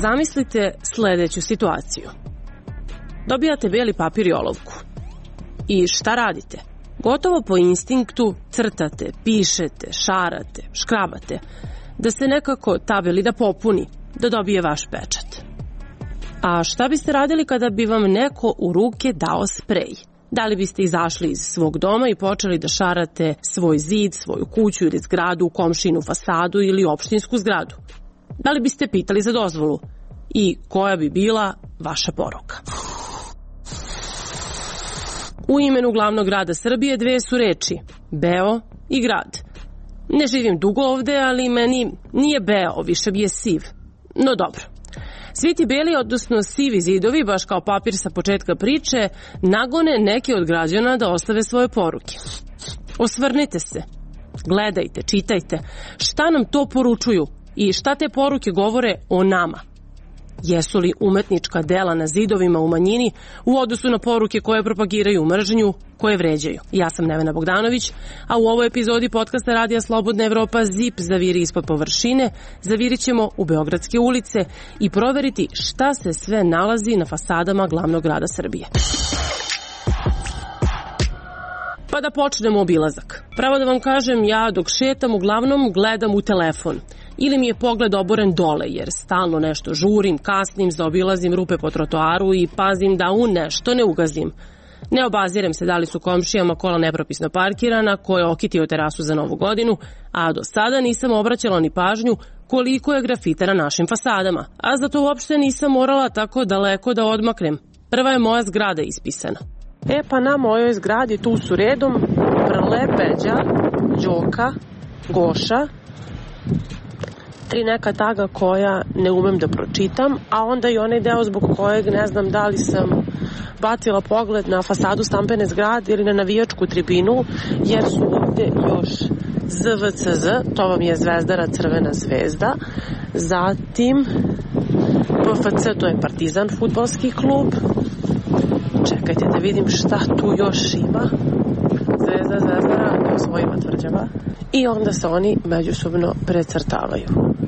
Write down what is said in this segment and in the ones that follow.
zamislite sledeću situaciju. Dobijate beli papir i olovku. I šta radite? Gotovo po instinktu crtate, pišete, šarate, škrabate, da se nekako tabeli da popuni, da dobije vaš pečat. A šta biste radili kada bi vam neko u ruke dao sprej? Da li biste izašli iz svog doma i počeli da šarate svoj zid, svoju kuću ili zgradu, komšinu fasadu ili opštinsku zgradu? Da li biste pitali za dozvolu? I koja bi bila vaša poruka? U imenu glavnog grada Srbije dve su reči, beo i grad. Ne živim dugo ovde, ali meni nije beo, više bi je siv. No dobro. Svi ti beli, odnosno sivi zidovi, baš kao papir sa početka priče, nagone neke od građana da ostave svoje poruke. Osvrnite se, gledajte, čitajte, šta nam to poručuju i šta te poruke govore o nama. Jesu li umetnička dela na zidovima u manjini u odnosu na poruke koje propagiraju mržnju, koje vređaju? Ja sam Nevena Bogdanović, a u ovoj epizodi podcasta Radija Slobodna Evropa ZIP zaviri ispod površine, zavirit ćemo u Beogradske ulice i proveriti šta se sve nalazi na fasadama glavnog grada Srbije. Pa da počnemo obilazak. Pravo da vam kažem, ja dok šetam uglavnom gledam u telefon. Ili mi je pogled oboren dole, jer stalno nešto žurim, kasnim, zaobilazim rupe po trotoaru i pazim da u nešto ne ugazim. Ne obazirem se da li su komšijama kola nepropisno parkirana, ko je okitio terasu za Novu godinu, a do sada nisam obraćala ni pažnju koliko je grafita na našim fasadama. A zato uopšte nisam morala tako daleko da odmaknem. Prva je moja zgrada ispisana. Pa na mojoj zgradi tu su redom Prle, Peđa, Đoka, Goša, 3 neka taga koja ne umem da pročitam, a onda i onaj deo zbog kojeg ne znam da li sam bacila pogled na fasadu stambene zgrade ili na navijačku tribinu, jer su ovde još ZVCZ, to vam je Zvezdara Crvena zvezda, zatim PFC, to je Partizan fudbalski klub. Čekajte da vidim šta tu još ima. Zvezdara to svojima tvrđava. I onda se oni međusobno precrtavaju.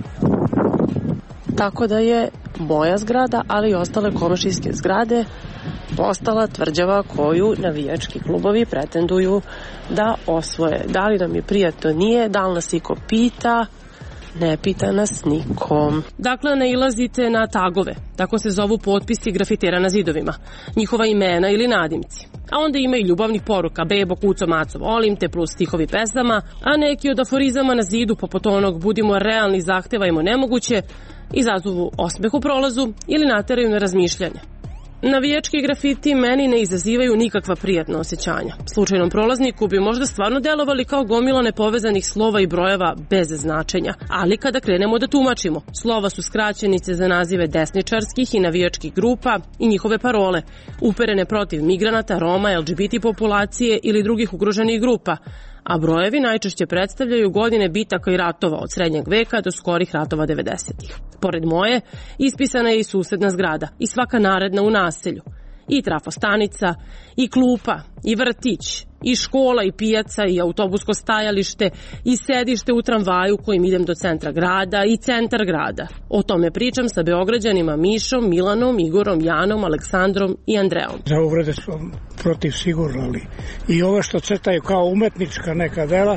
Tako da je moja zgrada, ali i ostale komšijske zgrade postala tvrđava koju navijački klubovi pretenduju da osvoje. Da li nam je prijatno, nije, da li nas iko pita, ne pita nas nikom. Dakle, nailazite na tagove, tako se zovu potpisi grafitera na zidovima, njihova imena ili nadimci. A onda ima i ljubavnih poruka, bebo, kuco, maco, volim te, plus stihovi pesama, a neki od aforizama na zidu, poput onog budimo realni, zahtevajmo nemoguće, izazovu osmeh u prolazu ili nateraju na razmišljanje. Navijački grafiti meni ne izazivaju nikakva prijatna osjećanja. Slučajnom prolazniku bi možda stvarno delovali kao gomila nepovezanih slova i brojeva bez značenja, ali kada krenemo da tumačimo, slova su skraćenice za nazive desničarskih i navijačkih grupa i njihove parole, uperene protiv migranata, Roma, LGBT populacije ili drugih ugroženih grupa, a brojevi najčešće predstavljaju godine bitaka i ratova od srednjeg veka do skorih ratova 90-ih. Pored moje, ispisana je i susedna zgrada i svaka naredna u naselju. I trafostanica, i klupa, i vrtić, i škola, i pijaca, i autobusko stajalište, i sedište u tramvaju kojim idem do centra grada, i centar grada. O tome pričam sa Beograđanima Mišom, Milanom, Igorom, Janom, Aleksandrom i Andreom. Za uvrede su protiv sigurno, ali i ove što crtaju kao umetnička neka dela,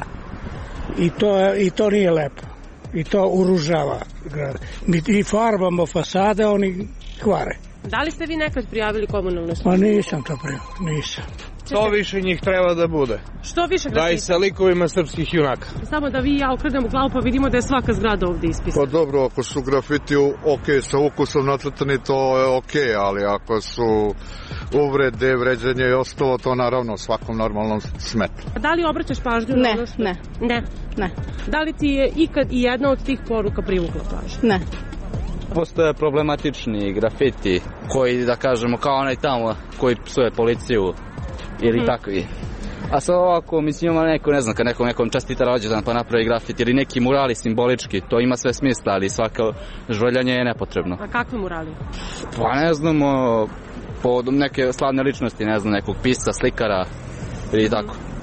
i to nije lepo. I to uružava grad. Mi farbamo fasade, oni kvare. Da li ste vi nekad prijavili komunalnu službu? Pa nisam to prijavio, nisam. Što više njih treba da bude. Što više grafita? Da i sa likovima srpskih junaka. Samo da vi i ja okrenemo glavu pa vidimo da je svaka zgrada ovde ispisana. Pa dobro, ako su grafiti sa ukusom nacrtani, to je okej, ali ako su uvrede, vređanje i ostalo, to naravno svakom normalnom smeta. Da li obraćaš pažnju na ono što... Ne. Da li ti je ikad i jedna od tih poruka privukla pažnju? Ne. Postoje problematični grafiti koji, da kažemo, kao onaj tamo koji psuje policiju ili takvi. A sad ovako, mislim, ima neko, ne znam, kad nekom čestita rođendan pa napravi grafit ili neki murali simbolički, to ima sve smisla, ali svako žvrljanje je nepotrebno. A kakvi murali? Pa ne znamo, po neke slavne ličnosti, ne znam, nekog pisca, slikara ili tako.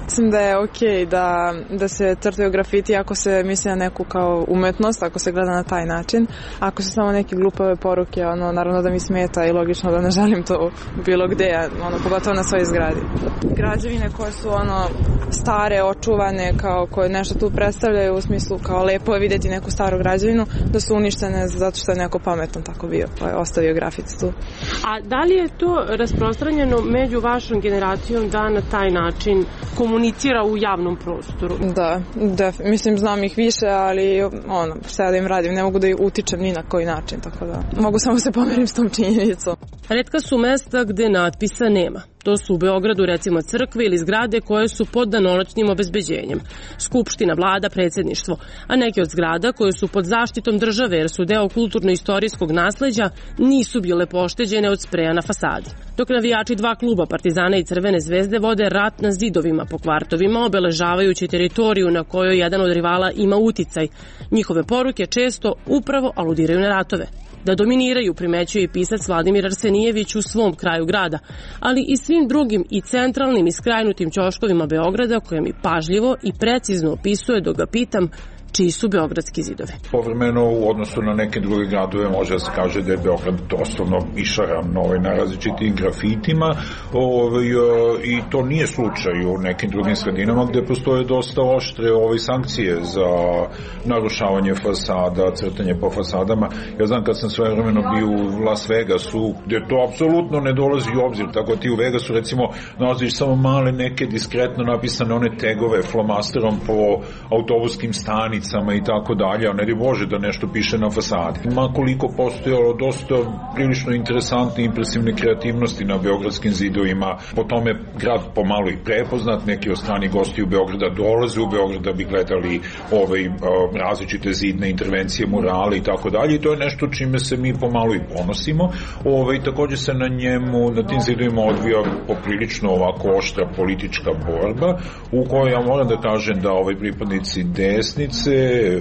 Mislim da je okej da se crtaju grafiti ako se misli na neku kao umetnost, ako se gleda na taj način. Ako su samo neke glupave poruke, naravno da mi smeta i logično da ne želim to bilo gde, pogotovo na svojoj zgradi. Građevine koje su stare, očuvane, kao koje nešto tu predstavljaju u smislu kao lepo je videti neku staru građevinu, da su uništene zato što je neko pametan tako bio, pa je ostavio grafit tu. A da li je to rasprostranjeno među vašom generacijom da na taj način komunicira u javnom prostoru? Da, mislim znam ih više, ali šta da im radim, ne mogu da ih utičem ni na koji način, tako da mogu samo se pomerim s tom činjenicom. Retka su mesta gde natpisa nema. To su u Beogradu recimo crkve ili zgrade koje su pod danonoćnim obezbeđenjem. Skupština, vlada, predsjedništvo, a neke od zgrada koje su pod zaštitom države jer su deo kulturno-istorijskog nasleđa nisu bile pošteđene od spreja na fasadi. Dok navijači dva kluba, Partizana i Crvene zvezde, vode rat na zidovima po kvartovima, obeležavajući teritoriju na kojoj jedan od rivala ima uticaj. Njihove poruke često upravo aludiraju na ratove. Da dominiraju primećuje i pisac Vladimir Arsenijević u svom kraju grada, ali i svim drugim i centralnim i skrajnutim ćoškovima Beograda koje mi pažljivo i precizno opisuje dok ga pitam čiji su beogradski zidovi. Povremeno u odnosu na neke druge gradove može da se kaže da je Beograd doslovno išaran na različitim grafitima i to nije slučaj u nekim drugim sredinama gde postoje dosta oštre sankcije za narušavanje fasada, crtanje po fasadama. Ja znam kad sam svojevremeno bio u Las Vegasu gde to apsolutno ne dolazi u obzir, tako ti u Vegasu recimo nalaziš samo male neke diskretno napisane one tegove flomasterom po autobuskim stanicama i tako dalje, a ne di Bože da nešto piše na fasadi. Makoliko postojalo dosta prilično interesantne i impresivne kreativnosti na beogradskim zidovima, po tome grad pomalo i prepoznat, neki od stranih gosti u Beograda dolaze u Beograd da bi gledali različite zidne intervencije, murale i tako dalje, i to je nešto čime se mi pomalo i ponosimo. Takođe se na tim zidovima odvija poprilično ovako oštra politička borba, u kojoj ja moram da kažem da pripadnici desnice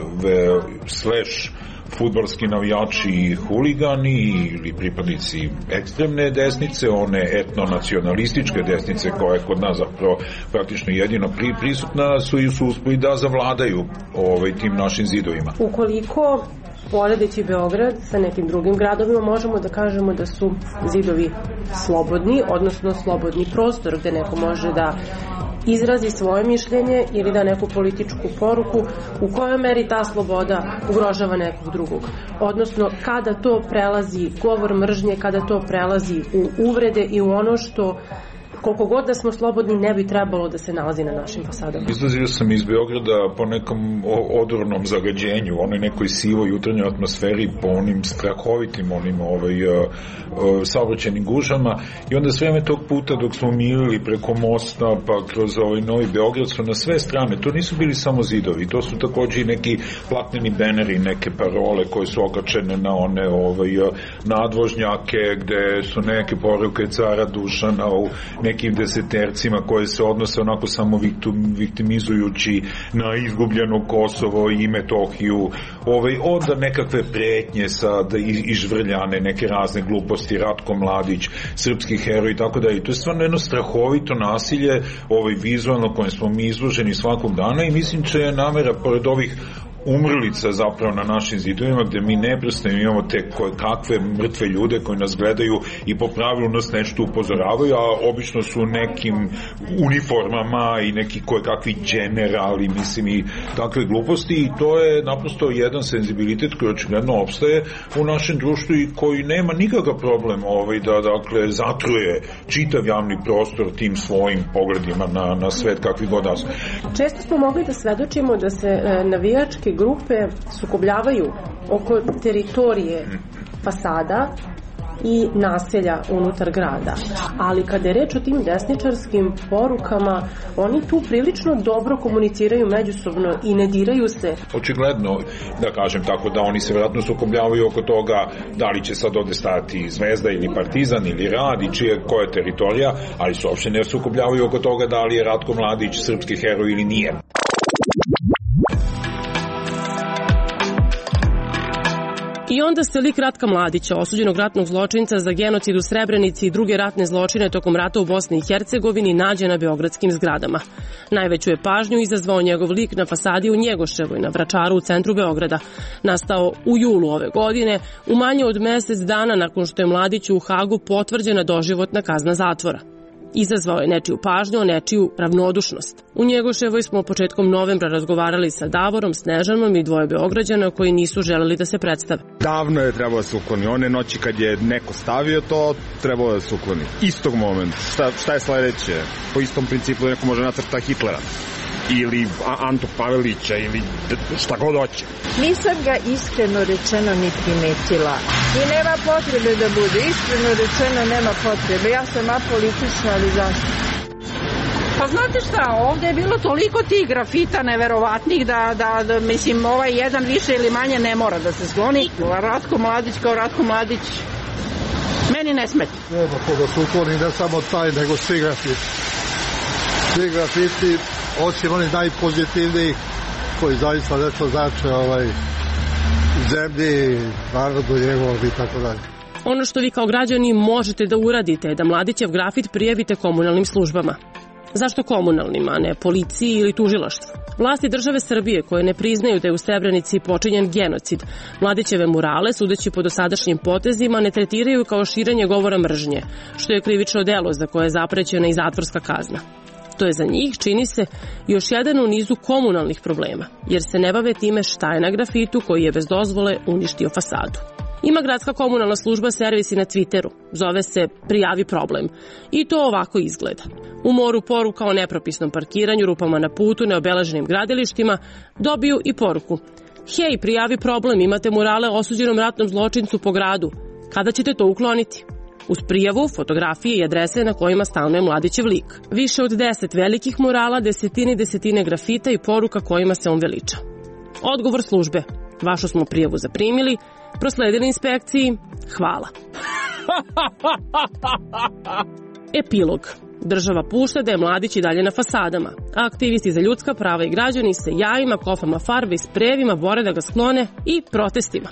/ fudbalski navijači i huligani ili pripadnici ekstremne desnice, one etnonacionalističke desnice koja je kod nas zapravo praktično jedino prisutna su uspeli da zavladaju tim našim zidovima. Ukoliko poredeći Beograd sa nekim drugim gradovima možemo da kažemo da su zidovi slobodni, odnosno slobodni prostor gde neko može da izrazi svoje mišljenje ili da neku političku poruku, u kojoj meri ta sloboda ugrožava nekog drugog. Odnosno, kada to prelazi govor mržnje, kada to prelazi u uvrede i u ono što koliko god da smo slobodni ne bi trebalo da se nalazi na našim fasadama. Izlazio sam iz Beograda po nekom odornom zagađenju, onoj nekoj sivoj jutarnjoj atmosferi, po onim strahovitim saobraćajnim gužama, i onda sve vreme tog puta dok smo milili preko mosta pa kroz Novi Beograd su na sve strane, to nisu bili samo zidovi, to su takođe i neki platneni beneri, neke parole koje su okačene na one nadvožnjake gde su neke poruke cara Dušana u nekim desetercima koje se odnose onako samo viktimizujući na izgubljeno Kosovo i Metohiju, onda nekakve pretnje sad izvrljane, neke razne gluposti, Ratko Mladić, srpski heroj i tako da, i to je stvarno jedno strahovito nasilje vizualno kojem smo mi izloženi svakog dana, i mislim će je namera pored ovih umrlica zapravo na našim zidovima gde mi neprestano imamo te kakve mrtve ljude koji nas gledaju i po pravilu nas nešto upozoravaju, a obično su nekim uniformama i neki kakvi generali, mislim, i takve gluposti, i to je naprosto jedan senzibilitet koji očigledno opstaje u našem društvu i koji nema nikakav problem da zatruje čitav javni prostor tim svojim pogledima na svet kakvi god da su. Često smo mogli da svedočimo da se navijačke grupe sukobljavaju oko teritorije fasada i naselja unutar grada. Ali kada je reč o tim desničarskim porukama, oni tu prilično dobro komuniciraju međusobno i ne diraju se. Očigledno, da kažem tako, da oni se vjerojatno sukobljavaju oko toga da li će sad ovde stati Zvezda ili Partizan ili Rad i koja je teritorija, ali se uopšte ne sukobljavaju oko toga da li je Ratko Mladić srpski heroj ili nije. I onda se lik Ratka Mladića, osuđenog ratnog zločinca za genocid u Srebrenici i druge ratne zločine tokom rata u Bosni i Hercegovini, nađe na beogradskim zgradama. Najveću je pažnju izazvao njegov lik na fasadi u Njegoševoj, na Vračaru u centru Beograda. Nastao u julu ove godine, u manje od mesec dana nakon što je Mladiću u Hagu potvrđena doživotna kazna zatvora. Izazvao je nečiju pažnju, nečiju ravnodušnost. U Njegoševoj smo početkom novembra razgovarali sa Davorom, Snežanom i dvoje Beograđana koji nisu želeli da se predstave. Davno je trebalo da se ukloni. One noći kad je neko stavio to, trebalo da se ukloni. Istog momenta. Šta je sledeće? Po istom principu da neko može nacrta Hitlera ili Antu Pavelića ili šta god hoće. Nisam ga iskreno rečeno ni primetila. I nema potrebe da bude. Iskreno rečeno nema potrebe. Ja sam apolitična, ali zašto? Pa znate šta, ovde je bilo toliko tih grafita neverovatnih da mislim, ovaj jedan više ili manje ne mora da se skloni. Ratko Mladić kao Ratko Mladić meni ne smeta. Nema ko da se ukloni, ne samo taj, nego svi grafiti. Svi grafiti, osim onih najpozitivnijih, koji zaista nešto znače zemlji, narodu njegovom i tako dalje. Ono što vi kao građani možete da uradite je da Mladićev grafit prijavite komunalnim službama. Zašto komunalnim, a ne policiji ili tužilaštvu? Vlasti države Srbije koje ne priznaju da je u Srebrenici počinjen genocid, Mladićeve murale, sudeći po dosadašnjim potezima, ne tretiraju kao širenje govora mržnje, što je krivično delo za koje je zaprećena i zatvorska kazna. To je za njih, čini se, još jedan u nizu komunalnih problema, jer se ne bave time šta je na grafitu koji je bez dozvole uništio fasadu. Ima gradska komunalna služba servis i na Twitteru. Zove se Prijavi problem. I to ovako izgleda. U moru poruka o nepropisnom parkiranju, rupama na putu, neobeleženim gradilištima, dobiju i poruku. Hej, prijavi problem, imate murale osuđenom ratnom zločincu po gradu. Kada ćete to ukloniti? Uz prijavu, fotografije i adrese na kojima stanuje Mladićev lik. Više od 10 velikih murala, desetine grafita i poruka kojima se on veliča. Odgovor službe. Vašu smo prijavu zaprimili, prosledili inspekciji, hvala. Epilog. Država pušta da je Mladić i dalje na fasadama, a aktivisti za ljudska prava i građani se jajima, kofama farbe i sprejevima bore da ga sklone i protestima.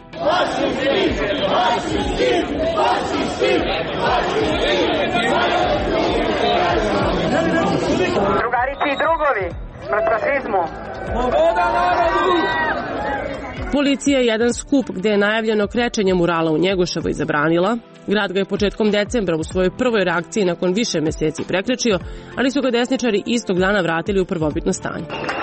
Drugarici i drugovi, smrt fašizmu. Policija je jedan skup gde je najavljeno krečenje murala u Njegoševoj zabranila. Grad ga je početkom decembra u svojoj prvoj reakciji nakon više meseci prekrečio, ali su ga desničari istog dana vratili u prvobitno stanje.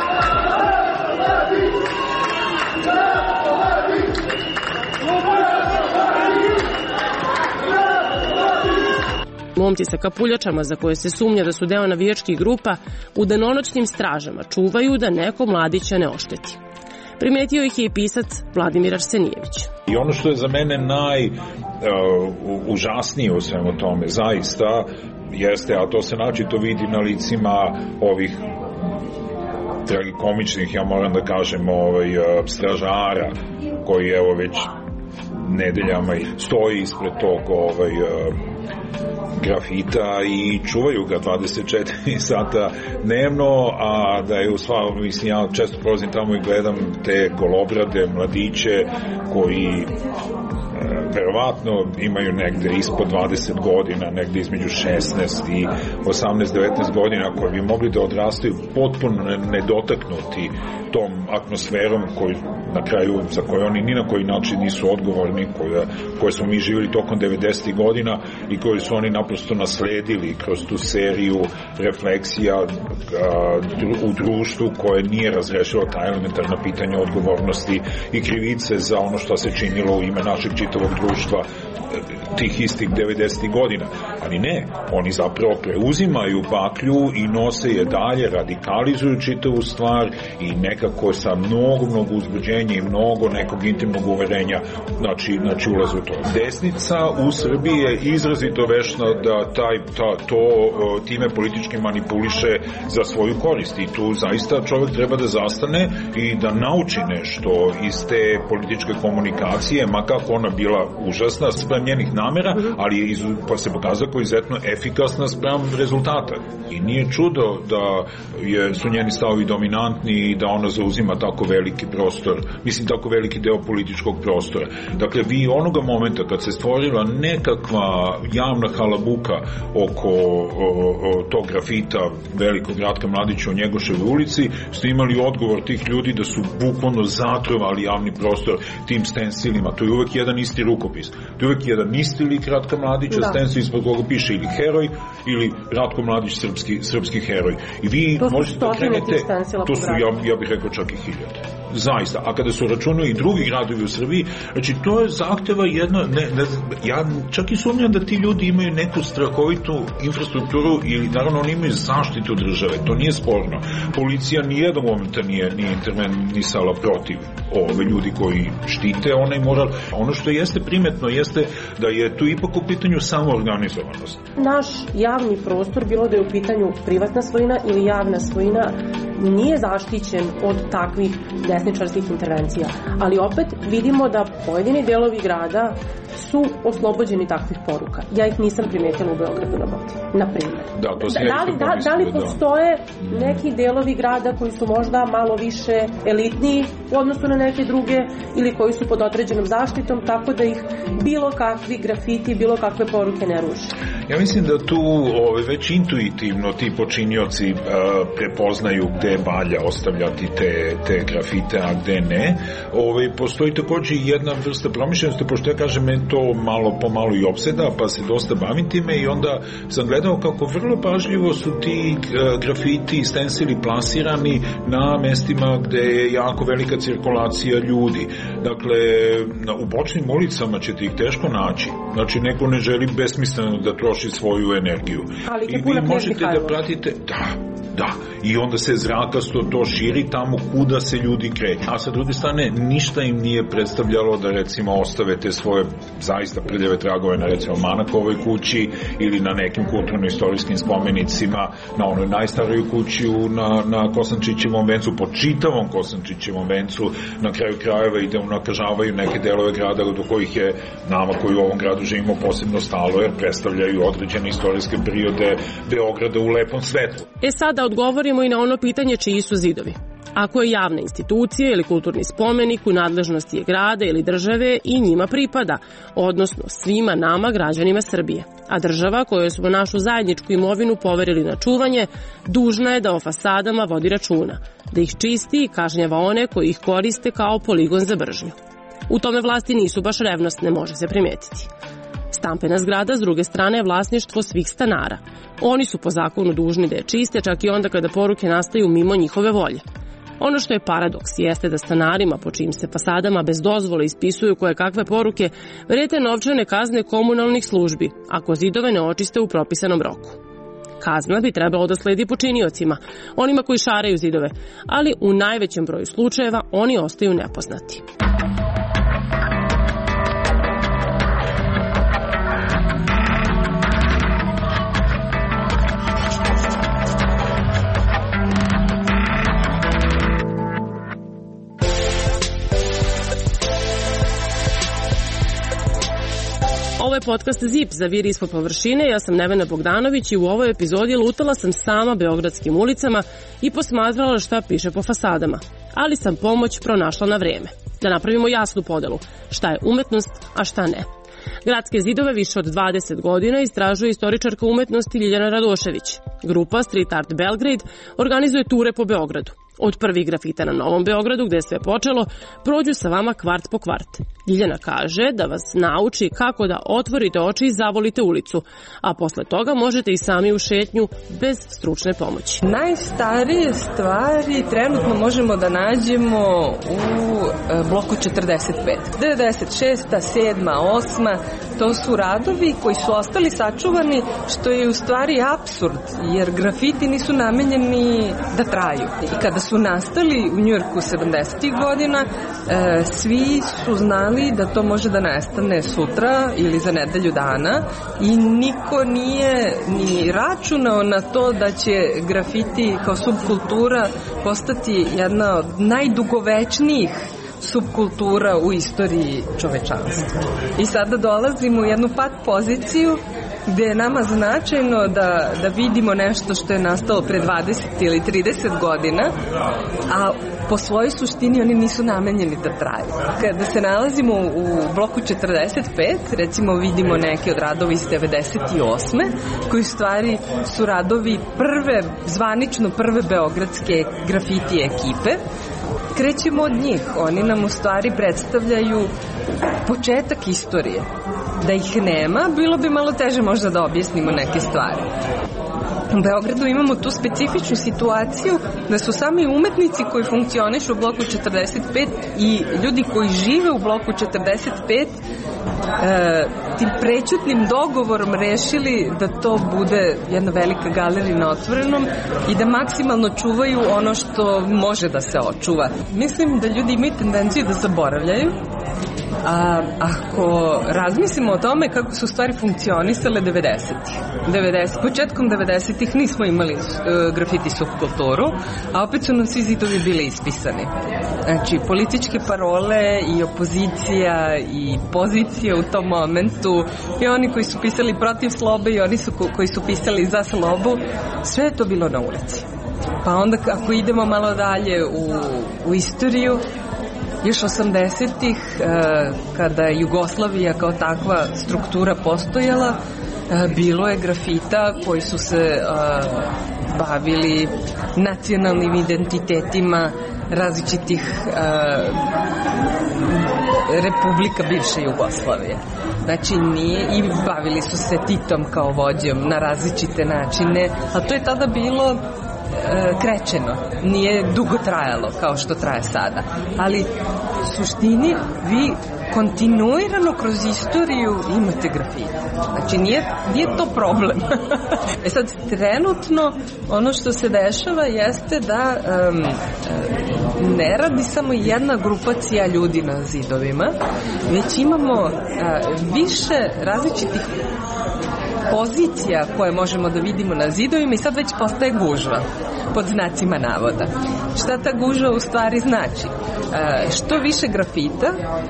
Momci sa kapuljačama za koje se sumnja da su deo navijačkih grupa u danonoćnim stražama čuvaju da neko Mladića ne ošteti. Primetio ih je i pisac Vladimir Arsenijević. I ono što je za mene najužasnije u svemu tome, zaista, jeste, a to se naročito vidi na licima ovih tragikomičnih, ja moram da kažem, stražara, koji evo već nedeljama stoji ispred tog grafita i čuvaju ga 24 sata dnevno, a da je mislim, ja često prolazim tamo i gledam te golobrade mladiće koji verovatno imaju negde ispod 20 godina, negde između 16 i 18-19 godina, koji bi mogli da odrastaju potpuno nedotaknuti tom atmosferom na kraju za koju oni ni na koji način nisu odgovorni, koje smo mi živjeli tokom 90. godina i koje su oni naprosto nasledili kroz tu seriju refleksija u društvu koje nije razrešilo ta elementarna pitanja odgovornosti i krivice za ono što se činilo u ime našeg čitavog društva tih istih 90. godina. Ali ne, oni zapravo preuzimaju baklju i nose je dalje, radikalizuju čitavu stvar i nekako sa mnogo uzbuđenja i mnogo nekog intimnog uverenja znači ulaze u to. Desnica u Srbiji je izrazito vešna da time politički manipuliše za svoju korist i tu zaista čovjek treba da zastane i da nauči nešto iz te političke komunikacije, ma kako ona bila užasna, spremljenih namera, ali pa se pokazao kao izuzetno efikasna spram rezultata. I nije čudo da su njeni stavovi dominantni i da ona zauzima tako veliki prostor, mislim tako veliki deo političkog prostora. Dakle, vi onoga momenta kad se stvorila nekakva javna halabuka oko tog grafita velikog Ratka Mladića u Njegoševoj ulici, ste imali odgovor tih ljudi da su bukvalno zatrovali javni prostor tim stensilima. To je uvek jedan isti rukopis. To je uvek jedan isti lik Ratka Mladića, stensil ispod koga piše ili heroj ili Ratko Mladić srpski heroj. I vi možete da krenete, to su, ja bih rekao, čak i 1000. Zaista. A kada su računali i drugi gradovi u Srbiji, znači to je zahteva jedna, ja čak i sumnjam da ti ljudi imaju neku strahovitu infrastrukturu ili naravno oni imaju zaštitu države, to nije sporno. Policija nijednog momenta nije intervenisala protiv ove ljudi koji štite onaj moral. Ono što jeste primetno jeste da je tu ipak u pitanju samoorganizovanost. Naš javni prostor, bilo da je u pitanju privatna svojina ili javna svojina, nije zaštićen od takvih desničarskih intervencija. Ali opet vidimo da pojedini delovi grada su oslobođeni takvih poruka. Ja ih nisam primetila u Beogradu na vodi, na primjer. Da li postoje neki delovi grada koji su možda malo više elitniji u odnosu na neke druge ili koji su pod određenom zaštitom, tako da ih bilo kakvi grafiti, bilo kakve poruke ne ruše? Ja mislim da tu već intuitivno ti počinioci prepoznaju gde valja ostavljati te grafite, a gde ne. Postoji takođe jedna vrsta promišljenosti, pošto ja kažem, meni to malo po malo i opseda, pa se dosta bavim time i onda sam gledao kako vrlo pažljivo su ti grafiti i stensili plasirani na mestima gde je jako velika cirkulacija ljudi. Dakle, u bočnim ulicama ćete ih teško naći. Znači, neko ne želi besmisleno da troši svoju energiju. I vi možete da pratite... Da, i onda se zrakasto to širi tamo kuda se ljudi kreću. A sa druge strane, ništa im nije predstavljalo da recimo ostave te svoje zaista prljave tragove na recimo Manakovoj kući ili na nekim kulturno-istorijskim spomenicima, na onoj najstarijoj kući na Kosančićevom vencu, po čitavom Kosančićevom vencu, na kraju krajeva i da unakažavaju neke delove grada do kojih je nama koji u ovom gradu živimo posebno stalo, jer predstavljaju određene istorijske periode Beograda u lepom svetlu. Sada odgovorimo i na ono pitanje čiji su zidovi. Ako je javna institucija ili kulturni spomenik u nadležnosti je grada ili države i njima pripada, odnosno svima nama, građanima Srbije. A država kojoj smo našu zajedničku imovinu poverili na čuvanje, dužna je da o fasadama vodi računa, da ih čisti i kažnjava one koji ih koriste kao poligon za mržnju. U tome vlasti nisu baš revnosne, može se primetiti. Stampena zgrada, s druge strane, je vlasništvo svih stanara. Oni su po zakonu dužni da je čiste, čak i onda kada poruke nastaju mimo njihove volje. Ono što je paradoks jeste da stanarima po čijim se fasadama bez dozvole ispisuju koje kakve poruke vrete novčane kazne komunalnih službi ako zidove ne očiste u propisanom roku. Kazna bi trebalo da sledi počiniocima, onima koji šaraju zidove, ali u najvećem broju slučajeva oni ostaju nepoznati. Ovo je podcast ZIP za Vir ispod površine. Ja sam Nevena Bogdanović i u ovoj epizodi lutala sam sama beogradskim ulicama i posmatrala šta piše po fasadama. Ali sam pomoć pronašla na vreme. Da napravimo jasnu podelu šta je umetnost, a šta ne. Gradske zidove više od 20 godina istražuje istoričarka umetnosti Ljiljana Radošević. Grupa Street Art Belgrade organizuje ture po Beogradu. Od prvih grafita na Novom Beogradu, gde je sve počelo, prođu sa vama kvart po kvart. Ljiljana kaže da vas nauči kako da otvorite oči i zavolite ulicu, a posle toga možete i sami u šetnju bez stručne pomoći. Najstarije stvari trenutno možemo da nađemo u bloku 45. 96. 7. 8. To su radovi koji su ostali sačuvani, što je u stvari apsurd, jer grafiti nisu namenjeni da traju. I kada su nastali u Njujorku 70. godina, svi su znali da to može da nestane sutra ili za nedelju dana i niko nije ni računao na to da će grafiti kao subkultura postati jedna od najdugovečnijih subkultura u istoriji čovečanstva. I sada dolazimo u jednu pat poziciju gde je nama značajno da vidimo nešto što je nastalo pre 20 ili 30 godina, a po svojoj suštini oni nisu namenjeni da traju. Kada se nalazimo u bloku 45, recimo vidimo neke od radova iz 98. koji u stvari su radovi zvanično prve beogradske grafiti ekipe. Krećemo od njih. Oni nam u stvari predstavljaju početak istorije. Da ih nema, bilo bi malo teže možda da objasnimo neke stvari. U Beogradu imamo tu specifičnu situaciju da su sami umetnici koji funkcionišu u bloku 45 i ljudi koji žive u bloku 45 tim prećutnim dogovorom rešili da to bude jedna velika galerija na otvorenom i da maksimalno čuvaju ono što može da se očuva. Mislim da ljudi imaju tendenciju da zaboravljaju. A ako razmislimo o tome kako su stvari funkcionisale 90-ih. Početkom 90-ih nismo imali grafiti subkulturu, a opet su nam svi zidovi bili ispisani. Znači, političke parole i opozicija i pozicija u tom momentu i oni koji su pisali protiv slobe i oni koji su pisali za slobu, sve je to bilo na ulici. Pa onda ako idemo malo dalje u istoriju, još 80-ih, kada je Jugoslavija kao takva struktura postojala, bilo je grafita koji su se bavili nacionalnim identitetima različitih republika bivše Jugoslavije. Znači i bavili su se Titom kao vođom na različite načine, a to je tada bilo krećeno, nije dugo trajalo kao što traje sada, ali u suštini vi kontinuirano kroz istoriju imate grafite. Znači nije to problem. Sad trenutno ono što se dešava jeste da ne radi samo jedna grupacija ljudi na zidovima, već imamo više različitih pozicija koje možemo da vidimo na zidovima i sad već postaje gužva pod znacima navoda. Šta ta gužva u stvari znači? Što više grafita,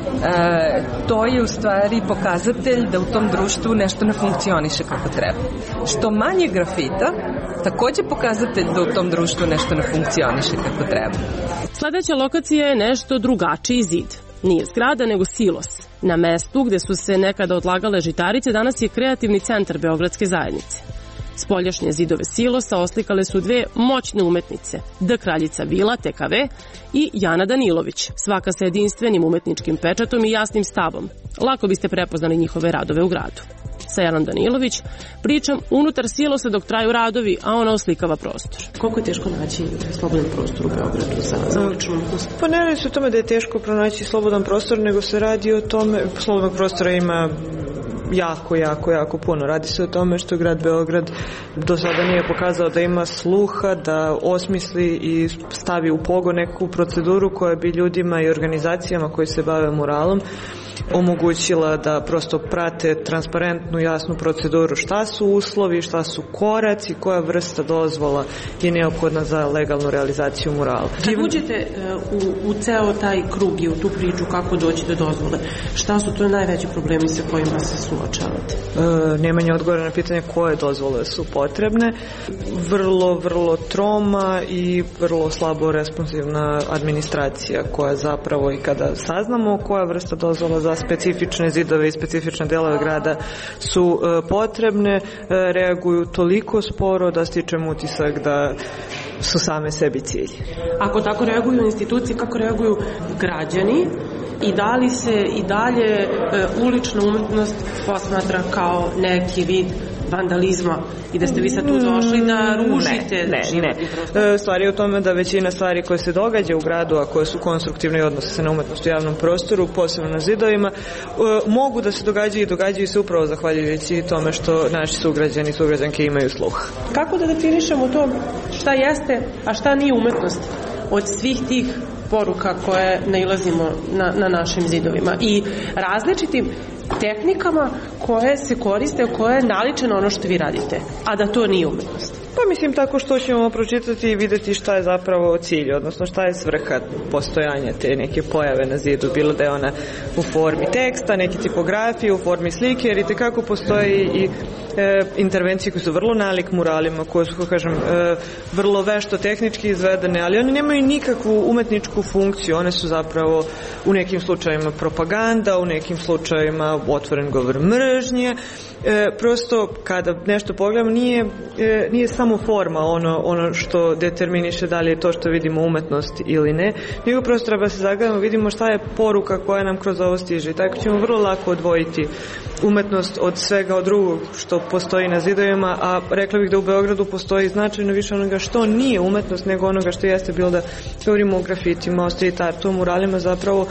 to je u stvari pokazatelj da u tom društvu nešto ne funkcioniše kako treba. Što manje grafita, takođe pokazatelj da u tom društvu nešto ne funkcioniše kako treba. Sledeća lokacija je nešto drugačiji zid. Nije zgrada, nego silos. Na mestu gde su se nekada odlagale žitarice, danas je kreativni centar Beogradske zajednice. Spoljašnje zidove silosa oslikale su dve moćne umetnice, D. Kraljica Vila, TKV, i Jana Danilović, svaka sa jedinstvenim umetničkim pečatom i jasnim stavom. Lako biste prepoznali njihove radove u gradu. Sa Janom Danilović pričam unutar silosa dok traju radovi, a ona oslikava prostor. Koliko je teško naći slobodan prostor u Beogradu za uličnu umetnost? Pa ne radi se o tome da je teško pronaći slobodan prostor, nego se radi o tome, slobodnog prostora ima jako puno. Radi se o tome što grad Beograd do sada nije pokazao da ima sluha da osmisli i stavi u pogon neku proceduru koja bi ljudima i organizacijama koji se bave muralom omogućila da prosto prate transparentnu, jasnu proceduru šta su uslovi, šta su koraci, koja vrsta dozvola je neophodna za legalnu realizaciju murala. Kad uđete u ceo taj krug i u tu priču kako doći do dozvole, šta su to najveći problemi sa kojima se suočavate? Nemanje odgovora na pitanje koje dozvole su potrebne, vrlo troma i vrlo slabo responsivna administracija koja zapravo i kada saznamo koja vrsta dozvola za specifične zidove i specifične delove grada su potrebne, reaguju toliko sporo da stičem utisak da su same sebi cilj. Ako tako reaguju institucije, kako reaguju građani i da li se i dalje ulična umetnost posmatra kao neki vid vandalizma i da ste vi sad tu došli da rušite životni prostor? Stvar je u tome da većina stvari koje se događa u gradu, a koje su konstruktivne i odnose se na umetnost u javnom prostoru, posebno na zidovima, mogu da se događaju se upravo zahvaljujući tome što naši sugrađani i sugrađanke imaju sluh. Kako da definišemo to šta jeste, a šta nije umetnost od svih tih poruka koje nailazimo na našim zidovima i različitim tehnikama koje se koriste, koje je naliče na ono što vi radite, a da to nije umetnost? Pa mislim tako što ćemo pročitati i videti šta je zapravo cilj, odnosno šta je svrha postojanja te neke pojave na zidu, bilo da je ona u formi teksta, neke tipografije, u formi slike, jer i tekako postoji i intervencije koje su vrlo nalik muralima, koje su, kažem, vrlo vešto tehnički izvedene, ali one nemaju nikakvu umetničku funkciju, one su zapravo u nekim slučajima propaganda, u nekim slučajima otvoren govor mržnje. Prosto kada nešto pogledamo nije samo forma ono što determiniše da li je to što vidimo umetnost ili ne, nego prosto treba se zagledamo, vidimo šta je poruka koja nam kroz ovo stiže i tako ćemo vrlo lako odvojiti umetnost od svega od drugog što postoji na zidovima, a rekla bih da u Beogradu postoji značajno više onoga što nije umetnost nego onoga što jeste, bilo da govorimo o grafitima, o street artu, o muralima, zapravo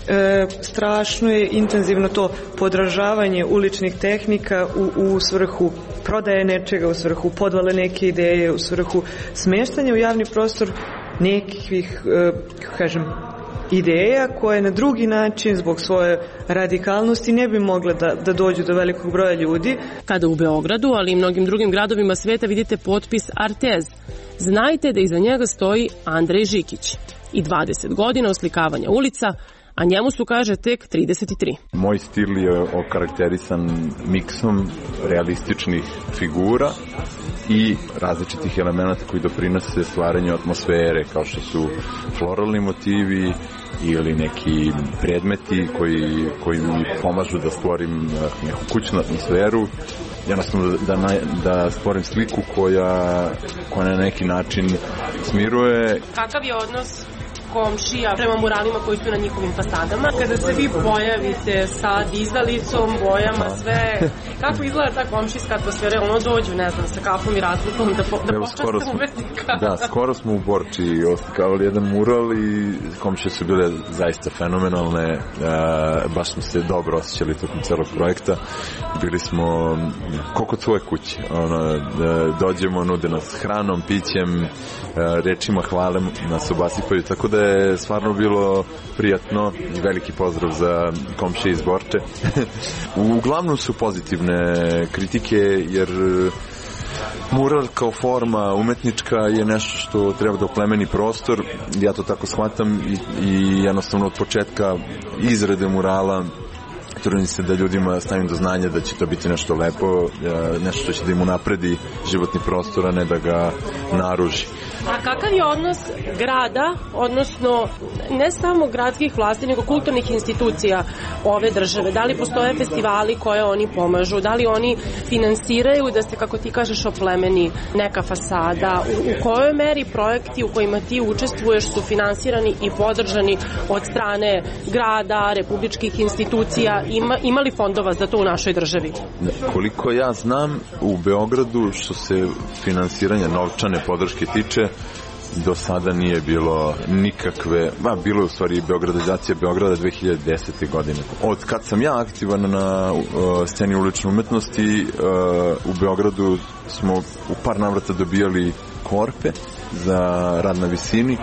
strašno je intenzivno to podražavanje uličnih tehnika u svrhu prodaje nečega, u svrhu podvale neke ideje, u svrhu smeštanja u javni prostor nekih, kažem, ideja koje na drugi način zbog svoje radikalnosti ne bi mogle da dođu do velikog broja ljudi. Kada u Beogradu, ali i mnogim drugim gradovima sveta vidite potpis Artez, znajte da iza njega stoji Andrej Žikić i 20 godina oslikavanja ulica, a njemu su, kaže, tek 33. Moj stil je okarakterisan miksom realističnih figura i različitih elemenata koji doprinose stvaranju atmosfere, kao što su floralni motivi ili neki predmeti koji mi pomažu da stvorim neku kućnu atmosferu, jednostavno da stvorim sliku koja na neki način smiruje. Kakav je odnos komšija prema muralima koji su na njihovim fasadama? Kada se vi pojavite sa dizalicom, bojama, sve, kako izgleda ta komšijska atmosfera? Ono dođu, ne znam, sa kafom i razlukom da počaste umetnika. Da, skoro smo u Borči oslikavali jedan mural i komšije su bile zaista fenomenalne, baš smo se dobro osjećali tokom celog projekta. Bili smo koliko tvoje kuće, dođemo, nude nas hranom, pićem, rečima hvale nas obasipaju, tako da je stvarno bilo prijatno i veliki pozdrav za komšije iz Borče. Uglavnom su pozitivne kritike, jer mural kao forma umetnička je nešto što treba da oplemeni prostor, ja to tako shvatam i jednostavno od početka izrade murala trudim se da ljudima stavim do znanja da će to biti nešto lepo, nešto što će da im unapredi životni prostor, a ne da ga naruži. A kakav je odnos grada, odnosno ne samo gradskih vlasti, nego kulturnih institucija ove države? Da li postoje festivali koje oni pomažu? Da li oni finansiraju da se, kako ti kažeš, oplemeni neka fasada? U kojoj meri projekti u kojima ti učestvuješ su finansirani i podržani od strane grada, republičkih institucija? Ima li fondova za to u našoj državi? Koliko ja znam, u Beogradu što se finansiranja novčane podrške tiče, do sada nije bilo nikakve, bilo je u stvari beogradizacija Beograda 2010. godine. Od kad sam ja aktivan na sceni ulične umetnosti, u Beogradu smo u par navrata dobijali korpe za rad na visini,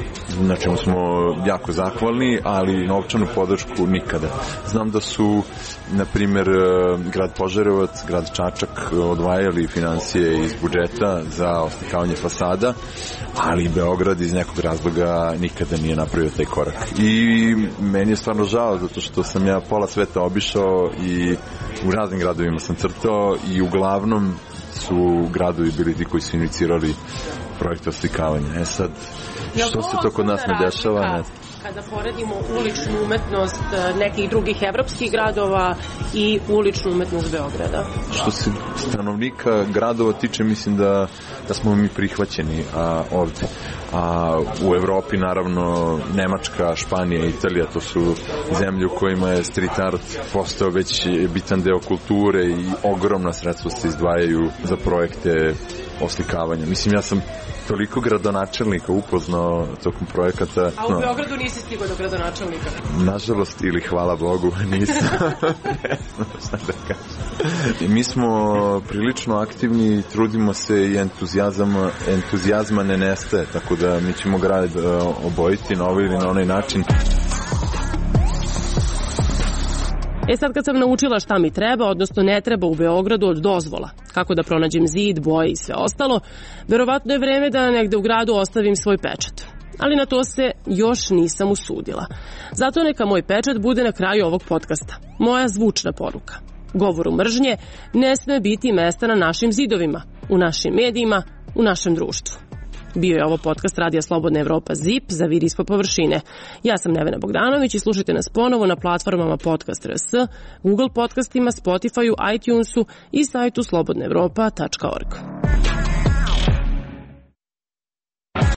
na čemu smo jako zahvalni, ali novčanu podršku nikada. Znam da su, na primjer, grad Požarevac, grad Čačak odvajali financije iz budžeta za oslikavanje fasada, ali Beograd iz nekog razloga nikada nije napravio taj korak. I meni je stvarno žao, zato što sam ja pola sveta obišao i u raznim gradovima sam crtao i uglavnom su gradovi bili ti koji su inicirali projekt oslikavanja. Sad, što se to kod nas ne dešava? Kada poredimo uličnu umetnost nekih drugih evropskih gradova i uličnu umetnost Beograda? Što se stanovnika gradova tiče, mislim da smo mi prihvaćeni ovde. A u Evropi, naravno, Nemačka, Španija, Italija, to su zemlje u kojima je street art postao već bitan deo kulture i ogromna sredstva se izdvajaju za projekte oslikavanja. Mislim, ja sam toliko gradonačelnika upoznao tokom projekata. A u Beogradu nisi stigao do gradonačelnika? Nažalost, ili hvala Bogu, nisam. Ne znam šta da kažem. Mi smo prilično aktivni, trudimo se i entuzijazma ne nestaje, tako da mi ćemo grad obojiti na ovaj ili na onaj način. Sad kad sam naučila šta mi treba, odnosno ne treba u Beogradu od dozvola, kako da pronađem zid, boje i sve ostalo, verovatno je vreme da negde u gradu ostavim svoj pečat. Ali na to se još nisam usudila. Zato neka moj pečat bude na kraju ovog podcasta. Moja zvučna poruka. Govoru mržnje ne sme biti mesta na našim zidovima, u našim medijima, u našem društvu. Bio je ovo podcast Radija Slobodna Evropa ZIP za Vid ispod površine. Ja sam Nevena Bogdanović i slušajte nas ponovo na platformama Podcast.rs, Google podcastima, Spotifyu, iTunesu i sajtu slobodnaevropa.org.